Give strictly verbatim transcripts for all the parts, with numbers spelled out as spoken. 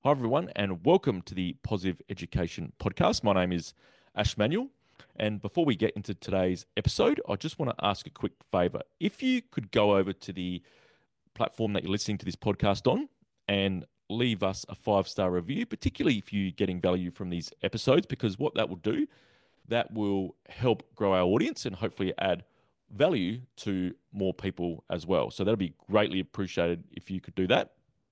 Hi, everyone, and welcome to the Positive Education Podcast. My name is Ash Manuel. And before we get into today's episode, I just want to ask a quick favor. If you could go over to the platform that you're listening to this podcast on and leave us a five star review, particularly if you're getting value from these episodes, because what that will do, that will help grow our audience and hopefully add value to more people as well. So that'll be greatly appreciated if you could do that.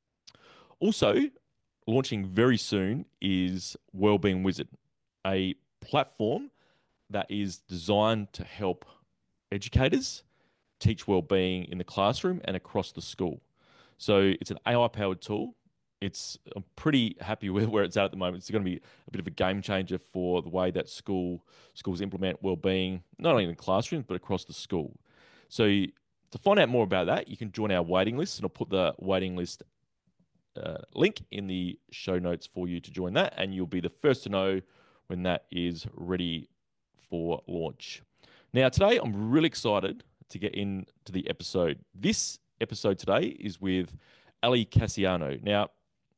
Also, launching very soon is Wellbeing Wizard, a platform that is designed to help educators teach wellbeing in the classroom and across the school. So it's an A I-powered tool. It's I'm pretty happy with where it's at at the moment. It's going to be a bit of a game changer for the way that school schools implement wellbeing, not only in the classroom but across the school. So to find out more about that, you can join our waiting list, and I'll put the waiting list uh, link in the show notes for you to join that, and you'll be the first to know when that is ready for launch. Now, today I'm really excited to get into the episode. This episode today is with Ali Cassiano. Now,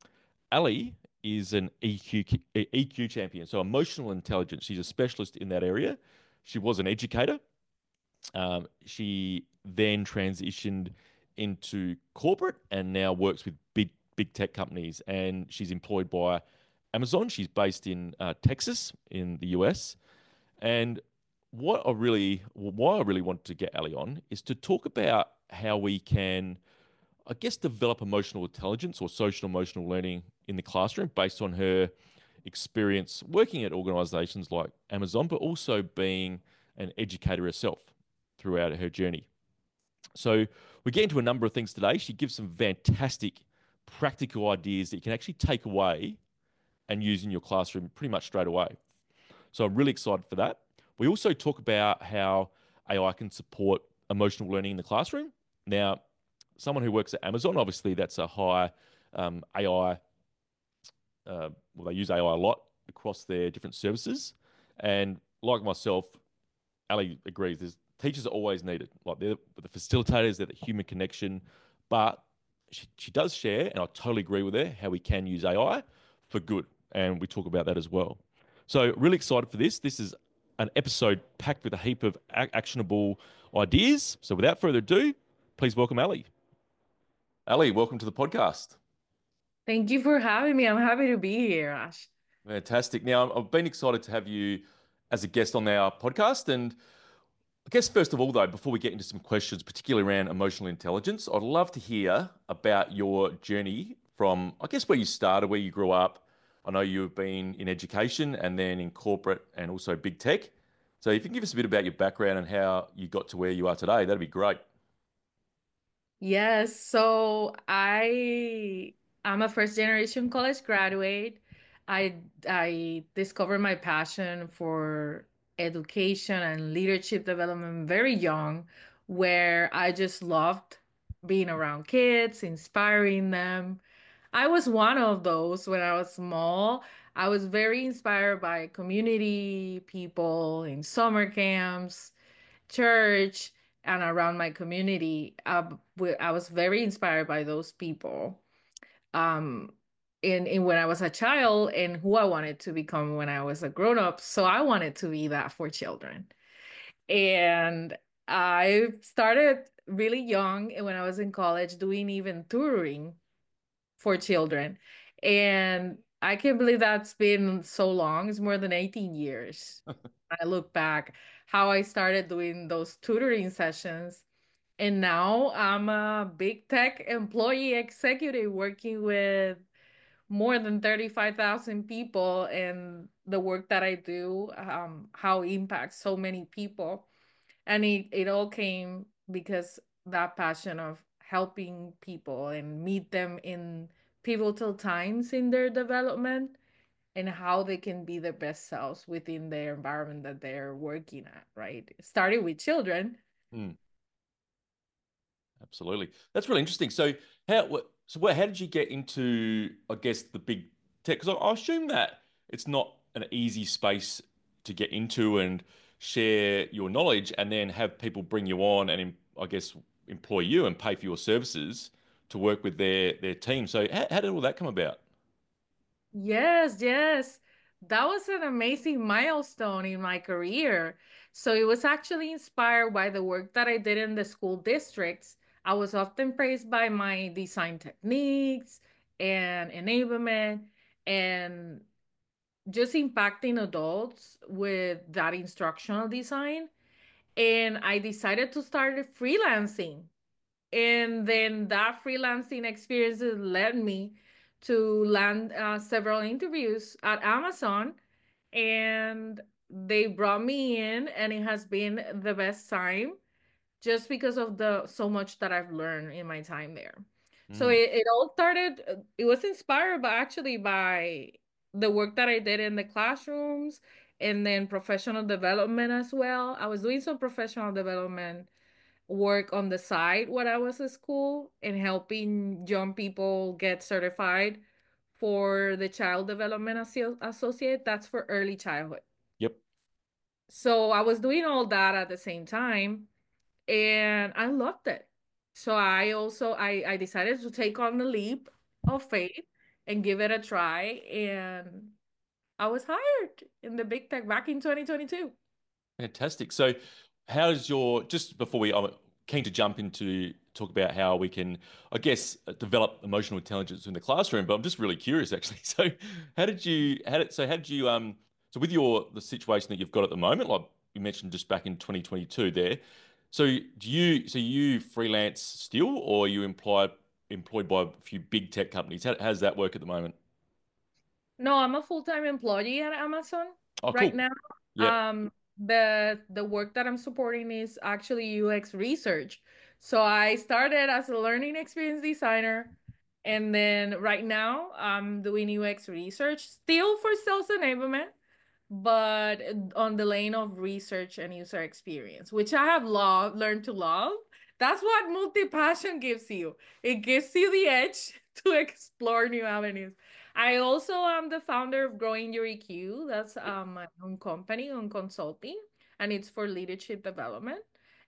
Ali is an E Q E Q champion, so emotional intelligence. She's a specialist in that area. She was an educator. Um, she then transitioned into corporate and now works with big big tech companies. And she's employed by Amazon. She's based in uh, Texas in the U S. And what I really, why I really wanted to get Ali on is to talk about how we can, I guess, develop emotional intelligence or social emotional learning in the classroom based on her experience working at organizations like Amazon, but also being an educator herself throughout her journey. So we get into a number of things today. She gives some fantastic practical ideas that you can actually take away and use in your classroom pretty much straight away. So I'm really excited for that. We also talk about how A I can support emotional learning in the classroom. Now, someone who works at Amazon, obviously that's a high um, A I, uh, well, they use A I a lot across their different services. And like myself, Ali agrees. There's teachers are always needed. Like they're the facilitators, they're the human connection. But she, she does share, and I totally agree with her, how we can use A I for good. And we talk about that as well. So really excited for this. This is an episode packed with a heap of ac- actionable ideas. So without further ado, please welcome Ali. Ali, welcome to the podcast. Thank you for having me. I'm happy to be here, Ash. Fantastic. Now, I've been excited to have you as a guest on our podcast. And I guess first of all, though, before we get into some questions, particularly around emotional intelligence, I'd love to hear about your journey from, I guess, where you started, where you grew up. I know you've been in education and then in corporate and also big tech. So if you can give us a bit about your background and how you got to where you are today, that'd be great. Yes, so I I'm a first generation college graduate. I I discovered my passion for education and leadership development very young, where I just loved being around kids, inspiring them. I was one of those when I was small. I was very inspired by community people in summer camps, church, and around my community. Uh, w- I was very inspired by those people. Um, in, in when I was a child and who I wanted to become when I was a grown up. So I wanted to be that for children. And I started really young and when I was in college doing even tutoring for children. And I can't believe that's been so long. It's more than eighteen years. I look back how I started doing those tutoring sessions. And now I'm a big tech employee executive working with more than thirty-five thousand people. And the work that I do, um, how it impacts so many people. And it, it all came because that passion of helping people and meet them in pivotal times in their development and how they can be their best selves within their environment that they're working at, right? Starting with children. Hmm, absolutely. That's really interesting. So how what, so where, how did you get into, I guess, the big tech? Because I, I assume that it's not an easy space to get into and share your knowledge and then have people bring you on and, em- I guess, employ you and pay for your services to work with their their team. So how, how did all that come about? Yes, yes. That was an amazing milestone in my career. So it was actually inspired by the work that I did in the school districts. I was often praised by my design techniques and enablement and just impacting adults with that instructional design. And I decided to start freelancing. And then that freelancing experience led me to land uh, several interviews at Amazon, and they brought me in, and it has been the best time just because of the so much that I've learned in my time there. So Mm. it, it all started, uh, it was inspired by actually by the work that I did in the classrooms and then professional development as well. I was doing some professional development work on the side when I was at school and helping young people get certified for the child development Asso- associate. That's for early childhood. Yep. So I was doing all that at the same time and I loved it. So I also I, I decided to take on the leap of faith and give it a try. And I was hired in the big tech back in twenty twenty-two. Fantastic. So, how does your just before we, I'm keen to jump into talk about how we can, I guess, uh, develop emotional intelligence in the classroom. But I'm just really curious, actually. So, how did you, how did, so how did you, um, so with your the situation that you've got at the moment, like you mentioned just back in twenty twenty-two, there. So, do you, so you freelance still, or are you employed employed by a few big tech companies? How, how does that work at the moment? No, I'm a full-time employee at Amazon Oh, right cool. now. Yeah. Um, the the work that I'm supporting is actually U X research. So I started as a learning experience designer, and then right now I'm doing U X research, still for sales enablement, but on the lane of research and user experience, which I have loved, learned to love. That's what multi-passion gives you. It gives you the edge to explore new avenues. I also am the founder of Growing Your E Q. That's um, my own company on consulting, and it's for leadership development.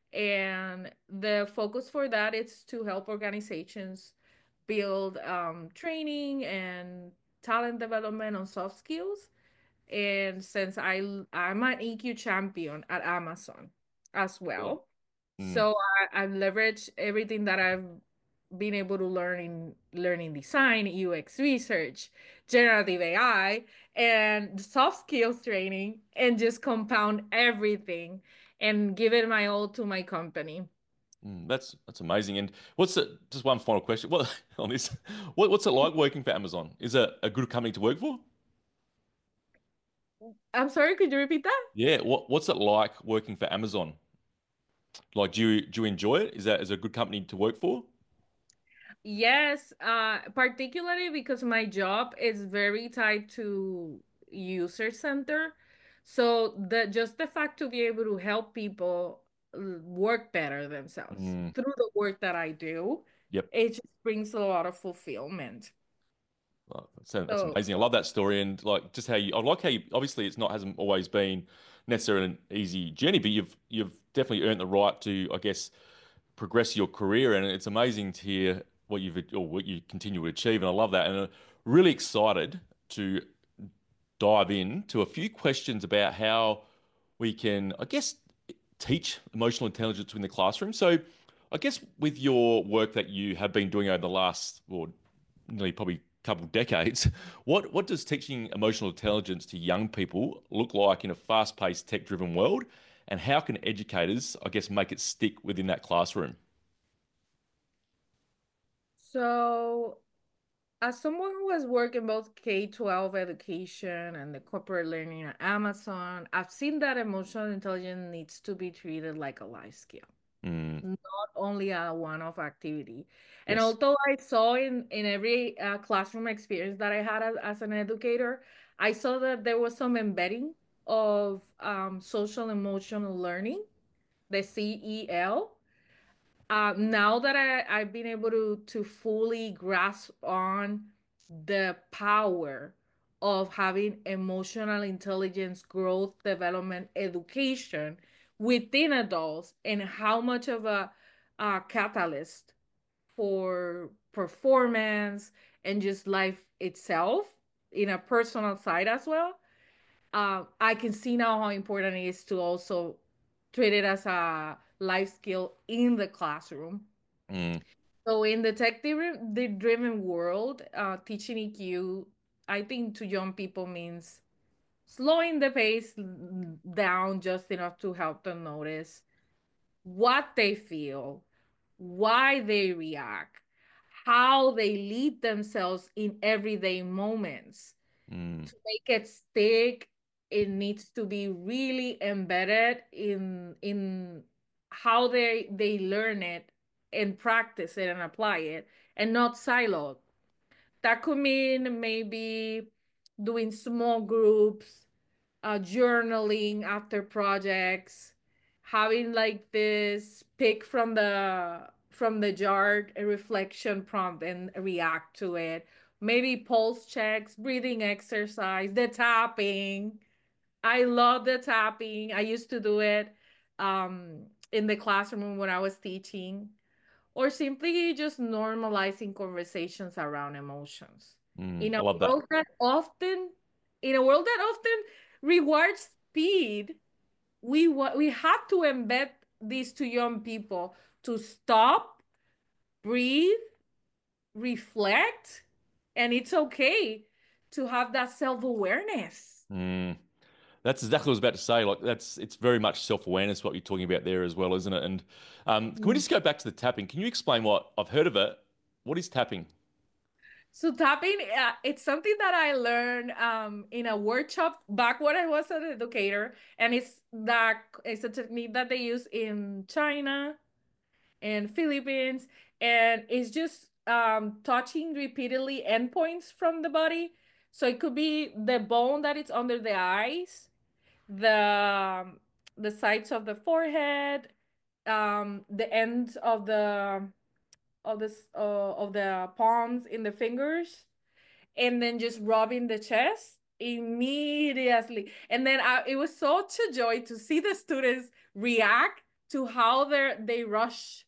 And the focus for that is to help organizations build um, training and talent development on soft skills. And since I I'm an E Q champion at Amazon as Brilliant. well, Mm. so I, I've leveraged everything that I've been able to learn in learning design, U X research, generative A I, and soft skills training, and just compound everything and give it my all to my company. Mm, that's that's amazing. And what's the, just one final question? What on this? What, what's it like working for Amazon? Is it a good company to work for? I'm sorry, could you repeat that? Yeah. What what's it like working for Amazon? Like, do you do you enjoy it? Is that is it a good company to work for? Yes, uh, particularly because my job is very tied to user center. So the just the fact to be able to help people uh, work better themselves Mm, through the work that I do, yep. it just brings a lot of fulfillment. Well, that's, that's So amazing. I love that story and like just how you. I like how you. Obviously, it's not hasn't always been necessarily an easy journey, but you've you've definitely earned the right to, I guess, progress your career, and it's amazing to hear what you've or what you continue to achieve. And I love that, and I'm really excited to dive in to a few questions about how we can, I guess, teach emotional intelligence in the classroom. So, I guess with your work that you have been doing over the last, well, nearly probably couple of decades, what what does teaching emotional intelligence to young people look like in a fast-paced, tech-driven world? And how can educators, I guess, make it stick within that classroom? so as someone who has worked in both K twelve education and the corporate learning at Amazon, I've seen that emotional intelligence needs to be treated like a life skill, Mm, not only a one-off activity. And yes. although I saw in in every uh, classroom experience that I had as, as an educator, I saw that there was some embedding of um, social emotional learning, the C E L. Uh, now that I, I've been able to to fully grasp on the power of having emotional intelligence, growth, development, education within adults, and how much of a, a catalyst for performance and just life itself. in a personal side as well. Uh, I can see now how important it is to also treat it as a life skill in the classroom. Mm, So in the tech driven, the driven world, uh, teaching E Q, I think to young people means slowing the pace down just enough to help them notice what they feel, why they react, how they lead themselves in everyday moments. mm, To make it stick, it needs to be really embedded in in how they they learn it and practice it and apply it, and not siloed. That could mean maybe doing small groups, uh, journaling after projects, having like this pick from the from the jar a reflection prompt and react to it. Maybe pulse checks, breathing exercise, the tapping. I love the tapping. I used to do it um, in the classroom when I was teaching, or simply just normalizing conversations around emotions. mm. In a I love that. world that often, in a world that often rewards speed, we wa- we have to embed these to young people to stop, breathe, reflect, and it's okay to have that self-awareness. Mm. That's exactly what I was about to say. Like that's it's very much self-awareness what you're talking about there as well, isn't it? And um, can we just go back to the tapping? Can you explain what I've heard of it? What is tapping? So tapping, uh, it's something that I learned um, in a workshop back when I was an educator, and it's that it's a technique that they use in China and Philippines, and it's just um, touching repeatedly endpoints from the body. So it could be the bone that is under the eyes, the um, the sides of the forehead, um, the ends of the of the s- uh, of the palms in the fingers, and then just rubbing the chest immediately. And then I, it was such a joy to see the students react to how they they rush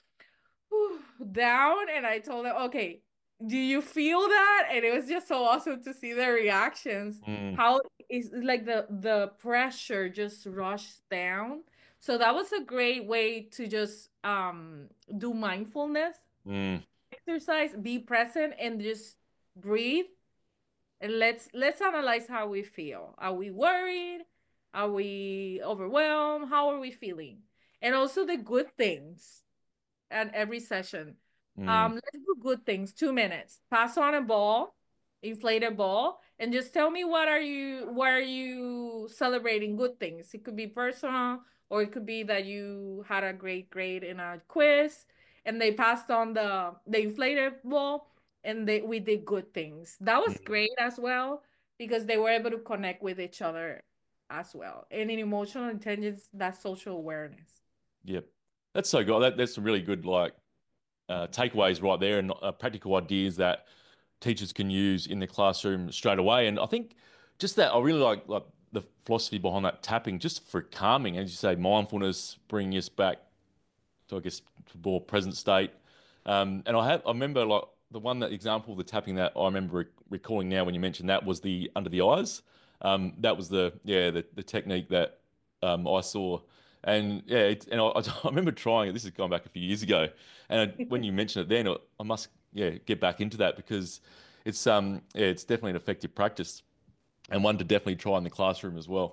down. And I told them, okay, do you feel that? And it was just so awesome to see their reactions. Mm, How is like the the pressure just rushed down. So that was a great way to just um do mindfulness mm, exercise, be present, and just breathe, and let's let's analyze how we feel. Are we worried? Are we overwhelmed? How are we feeling? And also the good things at every session. mm. Um, let's do good things. Two minutes. Pass on a ball, inflate a ball, and just tell me what are you what are you celebrating good things. It could be personal, or it could be that you had a great grade in a quiz, and they passed on the the inflated ball, and they we did good things. That was Mm. great as well because they were able to connect with each other as well. And in emotional intelligence, that's social awareness. Yep. That's so good. That, that's some really good like uh, takeaways right there and uh, practical ideas that teachers can use in the classroom straight away. And I think just that I really like like the philosophy behind that tapping, just for calming, as you say, mindfulness, bringing us back to I guess to more present state. Um, and I have I remember like the one that example, the tapping that I remember rec recalling now when you mentioned that was the under the eyes. Um, that was the yeah the, the technique that um, I saw. And yeah, it, and I, I remember trying it. This is going back a few years ago, and I, when you mentioned it, then I I must yeah get back into that because it's um yeah it's definitely an effective practice and one to definitely try in the classroom as well.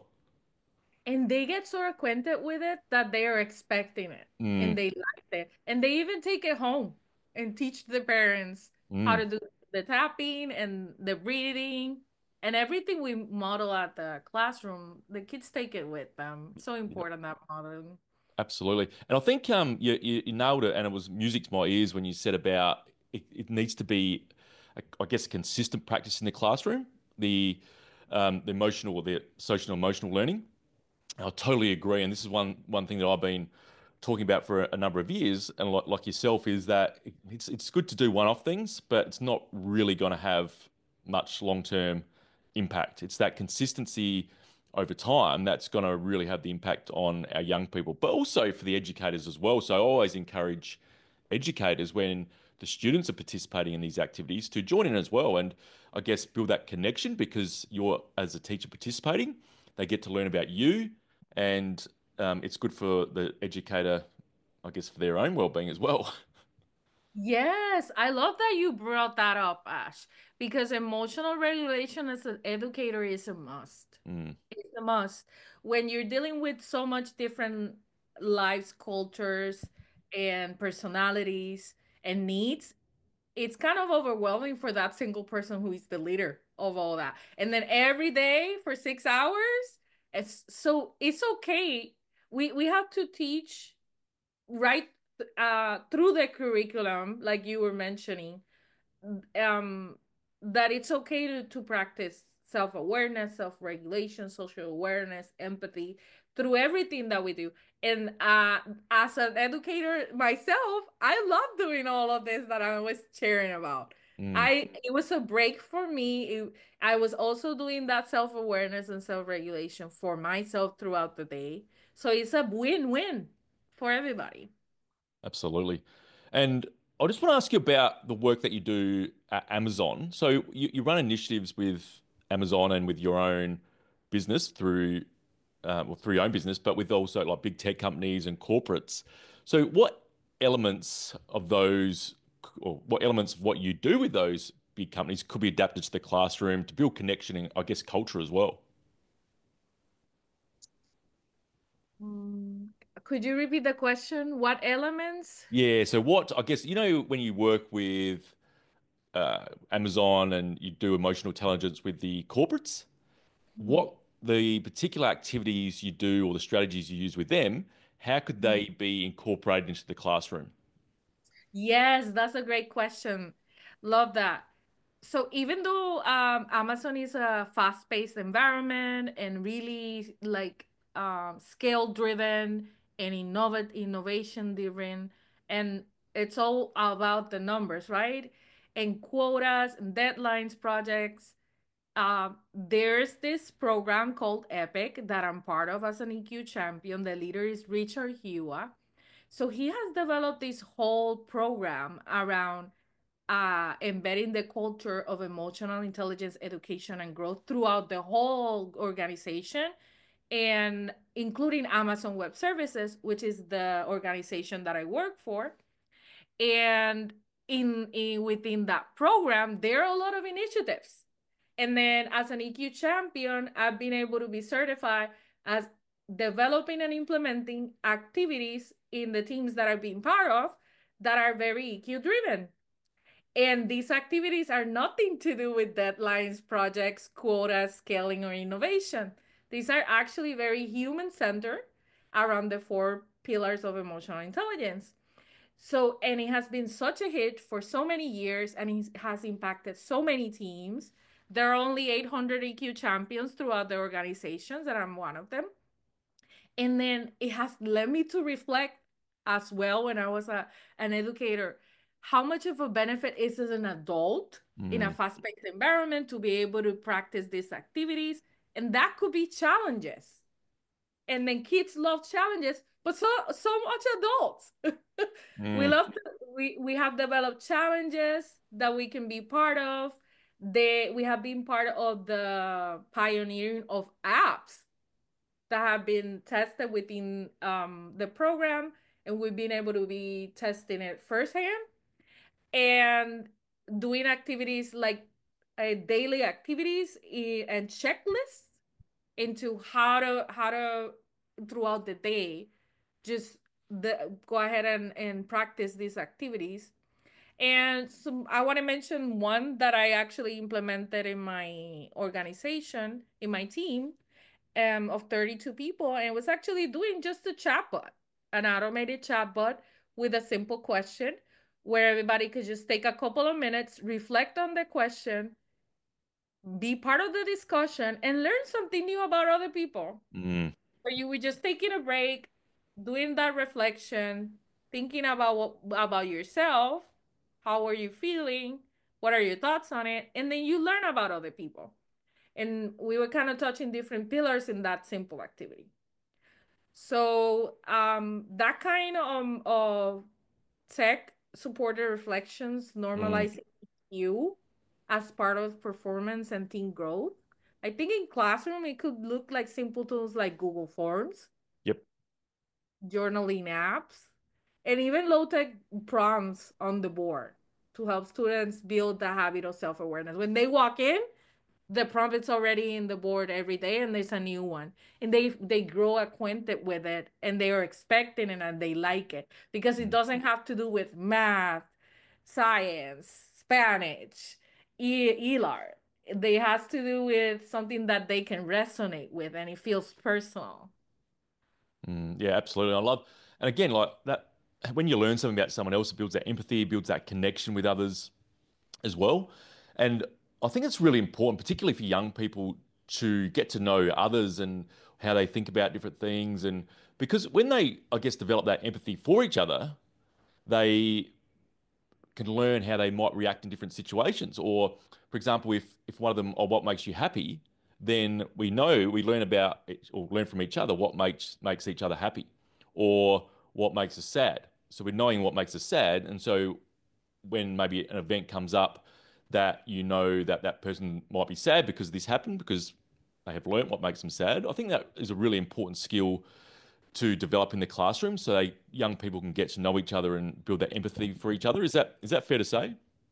And they get so acquainted with it that they are expecting it and Mm, they like it. And they even take it home and teach the parents how mm. to do the tapping and the breathing and everything we model at the classroom. The kids take it with them. So important that modeling. Absolutely. And I think um, you, you, you nailed it, and it was music to my ears when you said about it, it needs to be, a, I guess, a consistent practice in the classroom, the um, the emotional or the social and emotional learning. I totally agree, and this is one one thing that I've been talking about for a, a number of years, and like, like yourself, is that it- it's it's good to do one-off things, but it's not really going to have much long-term impact. It's that consistency over time that's going to really have the impact on our young people, but also for the educators as well. So I always encourage educators when the students are participating in these activities to join in as well. And I guess, build that connection because you're, as a teacher participating, they get to learn about you, and um, it's good for the educator, I guess, for their own well-being as well. Yes, I love that you brought that up, Ash, because emotional regulation as an educator is a must. Mm, It's a must. When you're dealing with so much different lives, cultures, and personalities and needs, it's kind of overwhelming for that single person who is the leader of all that. And then every day for six hours, it's so it's okay. We we have to teach right uh through the curriculum, like you were mentioning, um that it's okay to, to practice self-awareness, self-regulation, social awareness, empathy through everything that we do. And uh as an educator myself, I love doing all of this that I was sharing about. mm, I It was a break for me. It, I was also doing that self-awareness and self-regulation for myself throughout the day. So it's a win-win for everybody. absolutely. And I just want to ask you about the work that you do at Amazon. So you, you run initiatives with Amazon and with your own business through uh, well, through your own business, but with also like big tech companies and corporates. So, what elements of those, or what elements of what you do with those big companies could be adapted to the classroom to build connection and, I guess, culture as well? Mm, could you repeat the question? What elements? Yeah. So, what, I guess, you know, when you work with uh, Amazon and you do emotional intelligence with the corporates, Mhm. what the particular activities you do or the strategies you use with them, how could Mhm. they be incorporated into the classroom? Yes, that's a great question. Love that. So even though um, Amazon is a fast-paced environment and really like um, scale-driven and innovate innovation-driven, and it's all about the numbers, right? And quotas and deadlines, projects. Uh, there's this program called EPIC that I'm part of as an E Q champion. The leader is Richard Hua. So he has developed this whole program around uh, embedding the culture of emotional intelligence education and growth throughout the whole organization, and including Amazon Web Services, which is the organization that I work for. And in, in within that program, there are a lot of initiatives. And then as an E Q champion, I've been able to be certified as developing and implementing activities in the teams that I've been part of that are very E Q driven. And these activities are nothing to do with deadlines, projects, quotas, scaling, or innovation. These are actually very human centered around the four pillars of emotional intelligence. So, and it has been such a hit for so many years and it has impacted so many teams. There are only eight hundred E Q champions throughout the organizations, and I'm one of them. And then it has led me to reflect as well when I was a, an educator, how much of a benefit is as an adult in a Mm, fast paced environment to be able to practice these activities. And that could be challenges. And then kids love challenges, but so so much adults. we mm, love to, we we have developed challenges that we can be part of. They we have been part of the pioneering of apps that have been tested within um, the program, and we've been able to be testing it firsthand and doing activities like uh, daily activities and checklists into how to how to throughout the day just the, go ahead and, and practice these activities. And so I want to mention one that I actually implemented in my organization, in my team, um, of thirty-two people, and it was actually doing just a chatbot, an automated chatbot with a simple question where everybody could just take a couple of minutes, reflect on the question, be part of the discussion, and learn something new about other people. mm, So you were just taking a break, doing that reflection, thinking about what about yourself, how are you feeling, what are your thoughts on it, and then you learn about other people. And we were kind of touching different pillars in that simple activity. So um, that kind of, of tech supported reflections mm, normalizing you. as part of performance and team growth. I think in classroom it could look like simple tools like Google Forms, Yep. journaling apps, and even low-tech prompts on the board to help students build the habit of self-awareness. When they walk in, the prompt is already in the board every day and there's a new one, and they they grow acquainted with it and they are expecting it and they like it because it Mm. doesn't have to do with math, science, Spanish, e- elar. They has to do with something that they can resonate with and it feels personal. Mm, yeah, absolutely. I love, and again, like that, when you learn something about someone else, it builds that empathy, it builds that connection with others as well. And I think it's really important, particularly for young people, to get to know others and how they think about different things. And because when they, I guess, develop that empathy for each other, they can learn how they might react in different situations. Or, for example, if if one of them, or what makes you happy, then we know we learn about it, or learn from each other what makes makes each other happy, or what makes us sad. So we're knowing what makes us sad, and so when maybe an event comes up that you know that that person might be sad because this happened, because they have learnt what makes them sad. I think that is a really important skill to develop in the classroom so they, young people can get to know each other and build that empathy for each other. Is that is that fair to say?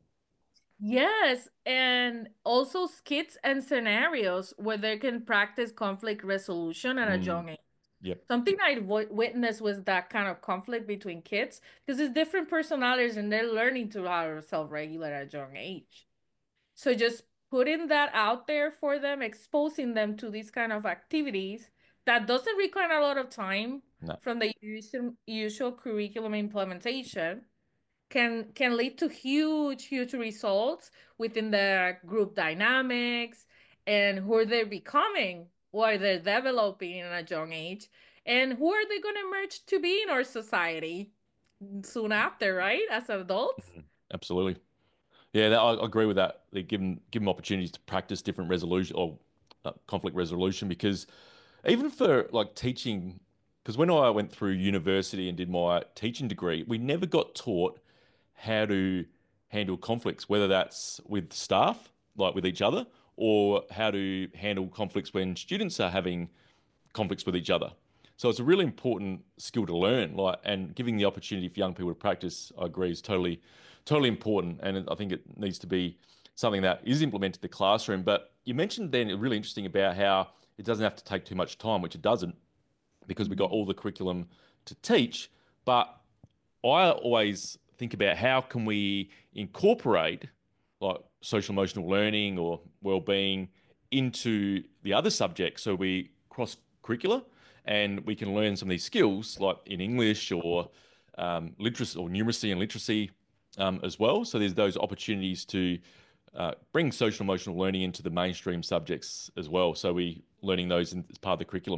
Yes, and also skits and scenarios where they can practice conflict resolution at a Mm, young age. yep. Something I w- witnessed was that kind of conflict between kids because it's different personalities and they're learning to how to self-regulate at a young age. So just putting that out there for them, exposing them to these kind of activities that doesn't require a lot of time No. from the usual, usual curriculum implementation can can lead to huge huge results within the group dynamics and who they're becoming, what they're developing in a young age, and who are they going to emerge to be in our society soon after, right, as adults. Mhm. Absolutely. Yeah, that, I I agree with that. They give them give them opportunities to practice different resolution, or uh, conflict resolution, because even for like teaching, because when I went through university and did my teaching degree, we never got taught how to handle conflicts, whether that's with staff, like with each other, or how to handle conflicts when students are having conflicts with each other. So it's a really important skill to learn, like, and giving the opportunity for young people to practice, I agree, is totally, totally important. And I think it needs to be something that is implemented in the classroom. But you mentioned then really interesting about how it doesn't have to take too much time, which it doesn't, because we've got Mhm. all the curriculum to teach. But I always think about how can we incorporate like social emotional learning or well-being into the other subjects so we cross curricular and we can learn some of these skills like in English or um, literacy or numeracy and literacy um, as well. So there's those opportunities to uh, bring social emotional learning into the mainstream subjects as well. So we learning those in, as part of the curriculum.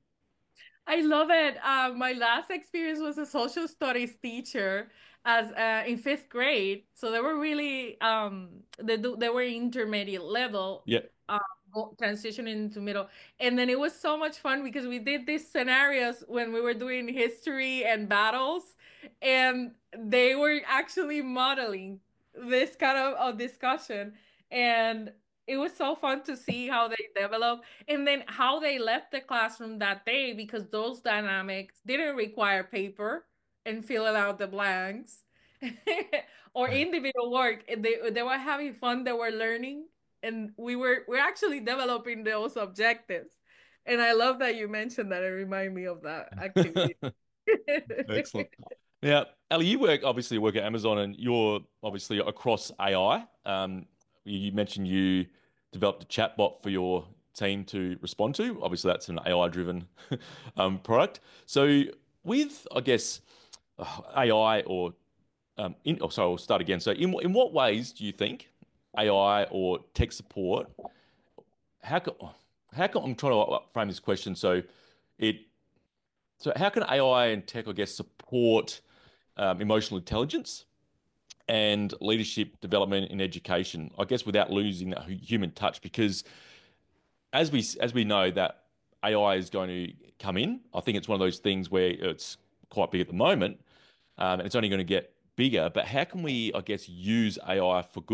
I love it. Uh, my last experience was a social studies teacher as uh, in fifth grade. So they were really um they do they were intermediate level, Yeah. uh, go- transitioning into middle, and then it was so much fun because we did these scenarios when we were doing history and battles, and they were actually modeling this kind of, of discussion, and it was so fun to see how they develop and then how they left the classroom that day because those dynamics didn't require paper and filling out the blanks or individual work. They they were having fun, they were learning, and we were we're actually developing those objectives. And I love that you mentioned that. It reminded me of that activity. Excellent. Now, Ali, you work obviously work at Amazon, and you're obviously across A I. Um, you you mentioned you developed a chatbot for your team to respond to. Obviously, that's an A I-driven um, product. So, with I guess uh, A I or um, in, oh, sorry, I'll start again. So, in in what ways do you think A I or tech support? How can how can I'm trying to frame this question so it so how can A I and tech, I guess, support um, emotional intelligence and leadership development in education, I guess, without losing that hu- human touch? Because as we as we know that A I is going to come in, I think it's one of those things where it's quite big at the moment, um, and it's only going to get bigger. But how can we, I guess, use A I for good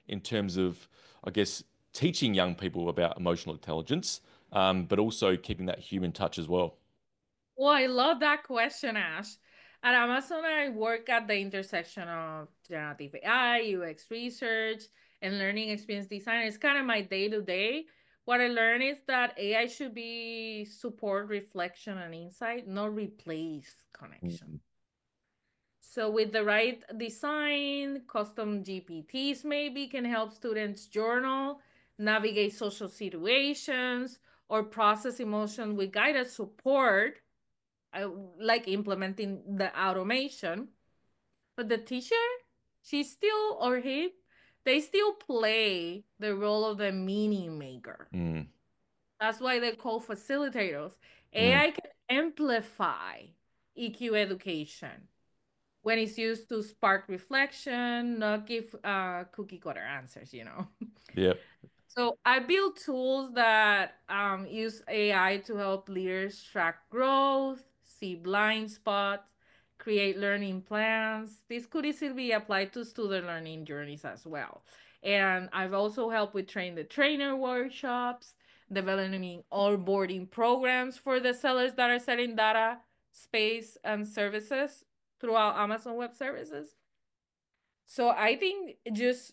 in terms of, I guess, teaching young people about emotional intelligence, um, but also keeping that human touch as well? Well, I love that question, Ash. At Amazon, I work at the intersection of generative A I, U X research, and learning experience design. It's kind of my day to day. What I learned is that A I should be support reflection and insight, not replace connection. Mm. So with the right design, custom G P Ts maybe can help students journal, navigate social situations, or process emotion with guided support, uh, like implementing the automation. But the teacher, she still or he, they still play the role of the meaning maker. Mm. That's why they're called facilitators. Mm. A I can amplify E Q education when it's used to spark reflection, not give uh, cookie cutter answers, you know. Yep. So I build tools that um, use A I to help leaders track growth, see blind spots, create learning plans. This could easily be applied to student learning journeys as well. And I've also helped with train the trainer workshops, developing onboarding programs for the sellers that are selling data, space, and services throughout Amazon Web Services. So I think just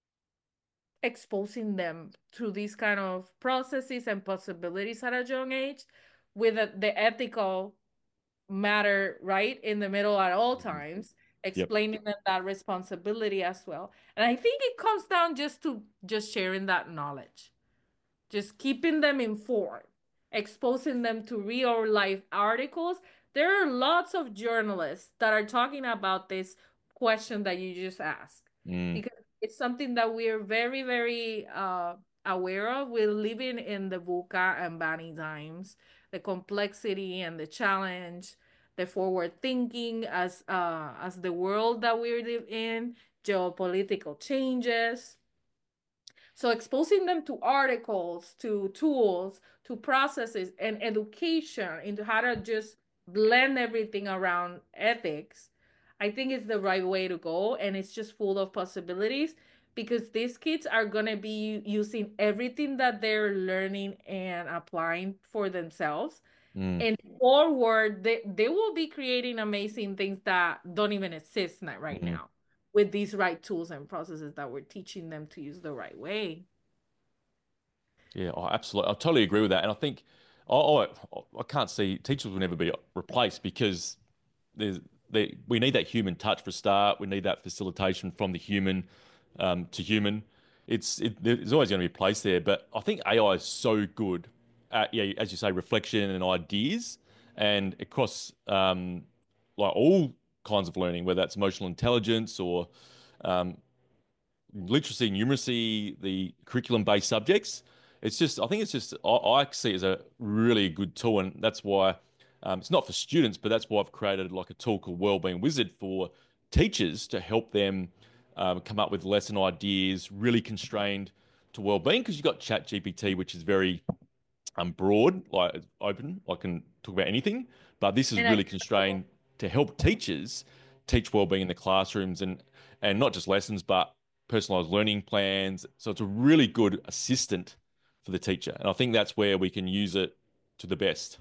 exposing them to these kind of processes and possibilities at a young age with the, the ethical matter right in the middle at all Mhm. times, Yep. explaining them that responsibility as well. And I think it comes down just to just sharing that knowledge, just keeping them informed, exposing them to real life articles. There are lots of journalists that are talking about this question that you just asked Mm. because it's something that we're very, very uh, aware of. We're living in the VUCA and Bani times, the complexity and the challenge, the forward thinking as uh, as the world that we live in, geopolitical changes, so exposing them to articles, to tools, to processes and education into how to just blend everything around ethics, I think is the right way to go. And it's just full of possibilities because these kids are going to be using everything that they're learning and applying for themselves. Mm. And forward, they, they will be creating amazing things that don't even exist right Mm. now with these right tools and processes that we're teaching them to use the right way. Yeah, oh, absolutely. I totally agree with that. And I think oh, oh, I can't see teachers will never be replaced because there's they, we need that human touch for a start. We need that facilitation from the human um, to human. It's it, there's always going to be a place there, but I think A I is so good at, yeah, as you say, reflection and ideas, and across um, like all kinds of learning, whether that's emotional intelligence or um, literacy, numeracy, the curriculum-based subjects. It's just, I think it's just, I, I see it as a really good tool, and that's why um, it's not for students, but that's why I've created like a tool called Wellbeing Wizard for teachers to help them um, come up with lesson ideas, really constrained to well-being, because you've got Chat G P T, which is very um, broad, like it's open. I can talk about anything, but this is And really accessible. constrained to help teachers teach wellbeing in the classrooms and and not just lessons, but personalized learning plans. So it's a really good assistant for the teacher, and I think that's where we can use it to the best.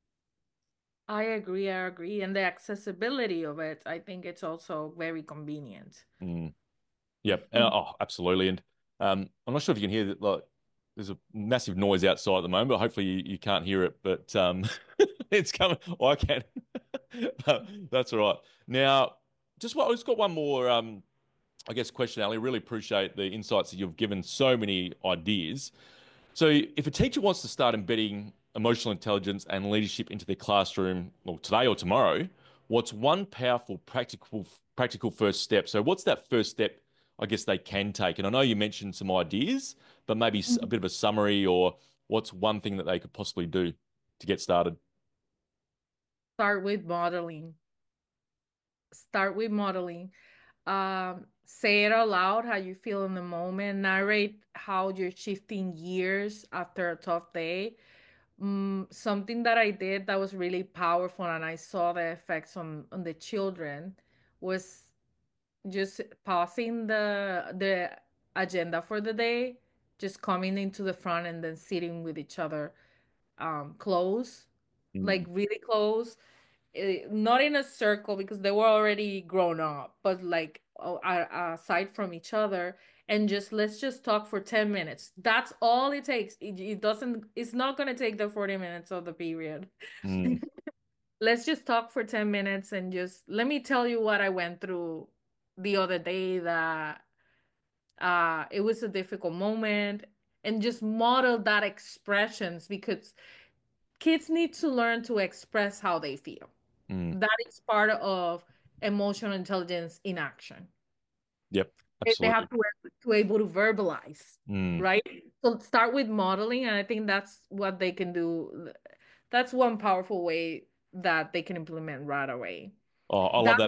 I agree, I agree. And the accessibility of it, I think it's also very convenient. Mm. Yep. Uh, oh, absolutely. And um, I'm not sure if you can hear that. Like, there's a massive noise outside at the moment, but hopefully you, you can't hear it. But um, it's coming. Oh, I can. That's all right. Now, just what I just got one more. Um, I guess question, Ali. Really appreciate the insights that you've given. So many ideas. So, if a teacher wants to start embedding emotional intelligence and leadership into their classroom, well, today or tomorrow, what's one powerful practical practical first step? So, what's that first step? I guess they can take. And I know you mentioned some ideas, but maybe s- a Mhm. bit of a summary or what's one thing that they could possibly do to get started? Start with modeling. Start with modeling. Um, say it out loud how you feel in the moment. Narrate how you're shifting gears after a tough day. Mm, something that I did that was really powerful, and I saw the effects on on the children was just pausing the the agenda for the day, just coming into the front and then sitting with each other um close, like Mm, really close, eh, not in a circle because they were already grown up, but like oh, a- aside from each other, and just let's just talk for ten minutes. That's all it takes. It, it doesn't, it's not going to take the forty minutes of the period. mm, Let's just talk for ten minutes and just let me tell you what I went through the other day, that uh it was a difficult moment, and just model that expressions, because kids need to learn to express how they feel. mm. That is part of emotional intelligence in action. Yep, They they absolutely. have to to able to verbalize, Mm. right? So start with modeling, and I think that's what they can do. That's one powerful way that they can implement right away. Oh, I love That that.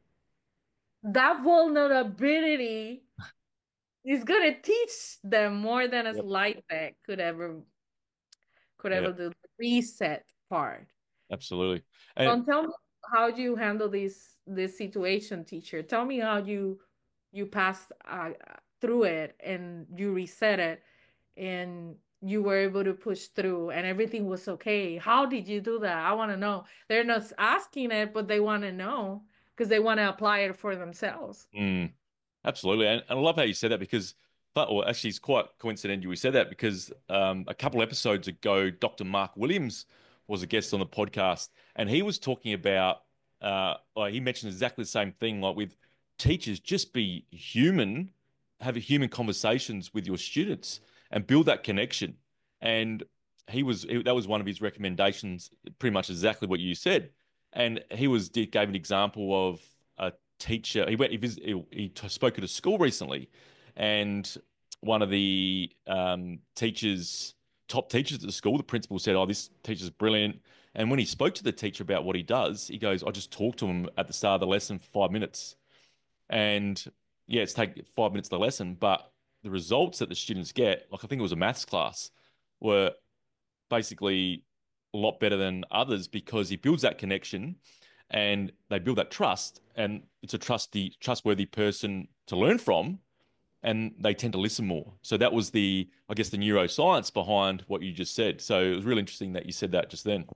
that vulnerability is gonna teach them more than a Yep. slide deck could ever could Yeah, ever do. The reset part. absolutely. And Don't tell me how do you handle this this situation, teacher. Tell me how you you passed uh, through it and you reset it and you were able to push through and everything was okay. How did you do that? I want to know. They're not asking it, but they want to know because they want to apply it for themselves. mm, absolutely. And, and I love how you said that because, but, or actually, it's quite coincidental you said that because um, a couple episodes ago, doctor Mark Williams was a guest on the podcast, and he was talking about, uh, like he mentioned exactly the same thing, like with teachers, just be human, have a human conversations with your students and build that connection. And he was that was one of his recommendations, pretty much exactly what you said. And he was gave an example of a teacher. He went, he, visit, he, he spoke at a school recently, and one of the um, teachers, top teachers at the school, the principal said, "Oh, this teacher's brilliant." And when he spoke to the teacher about what he does, he goes, "I just talked to him at the start of the lesson for five minutes." And yeah, it's take five minutes of the lesson, but the results that the students get, like I think it was a maths class, were basically a lot better than others because he builds that connection and they build that trust, and it's a trusty trustworthy person to learn from, and they tend to listen more. So that was the, I guess, the neuroscience behind what you just said. So it was really interesting that you said that just then.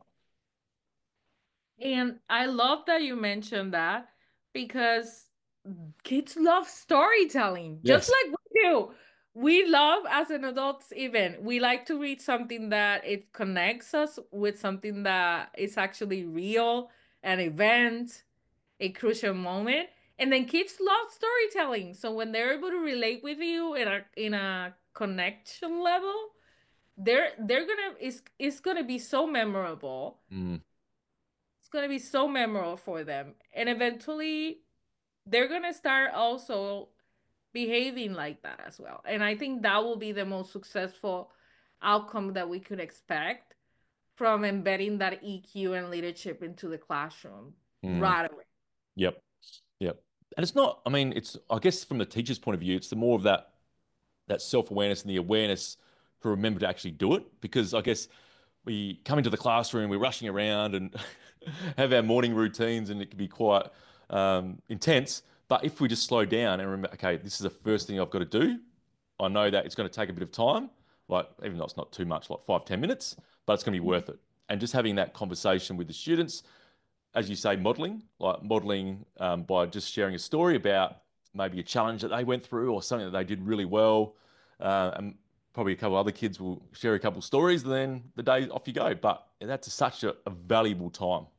And I love that you mentioned that because kids love storytelling, just Yes. like we do. We love as an adults even. We like to read something that it connects us with something that is actually real, an event, a crucial moment. And then kids love storytelling. So when they're able to relate with you in a in a connection level, they're they're gonna it's it's gonna be so memorable. Mm, It's going to be so memorable for them. And eventually, they're going to start also behaving like that as well. And I think that will be the most successful outcome that we could expect from embedding that E Q and leadership into the classroom mm, right away. yep. Yep. And it's not, I mean, it's, I guess from the teacher's point of view, it's the more of that that self-awareness and the awareness to remember to actually do it. Because I guess we come into the classroom, we're rushing around and have our morning routines, and it can be quite um, intense. But if we just slow down and remember, okay, this is the first thing I've got to do. I know that it's going to take a bit of time, like even though it's not too much, like five, ten minutes, but it's going to be worth it. And just having that conversation with the students, as you say, modeling, like modeling um, by just sharing a story about maybe a challenge that they went through or something that they did really well. Uh, and probably a couple other kids will share a couple stories, and then the day off you go. But that's such a, a valuable time.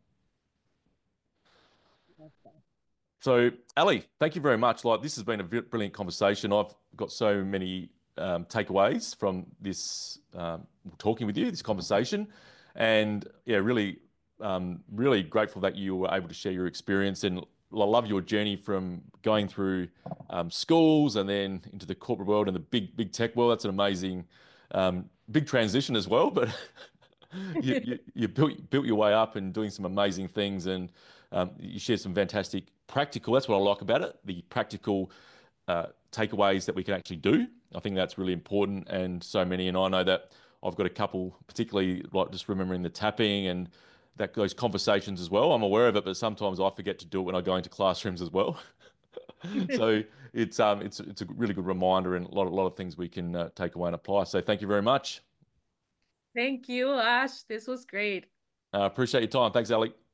So, Ali, thank you very much. Like, this has been a brilliant conversation. I've got so many um, takeaways from this um, talking with you, this conversation, and yeah, really, um, really grateful that you were able to share your experience. And I love your journey from going through um, schools and then into the corporate world and the big, big tech world. That's an amazing, um, big transition as well. But you, you you built built your way up and doing some amazing things, and um, you share some fantastic practical. That's what I like about it. The practical uh, takeaways that we can actually do. I think that's really important, and so many. And I know that I've got a couple, particularly like just remembering the tapping and that those conversations as well. I'm aware of it, but sometimes I forget to do it when I go into classrooms as well. So it's um it's it's a really good reminder and a lot a lot of things we can uh, take away and apply. So thank you very much. Thank you, Ash. This was great. Uh, appreciate your time. Thanks, Ali.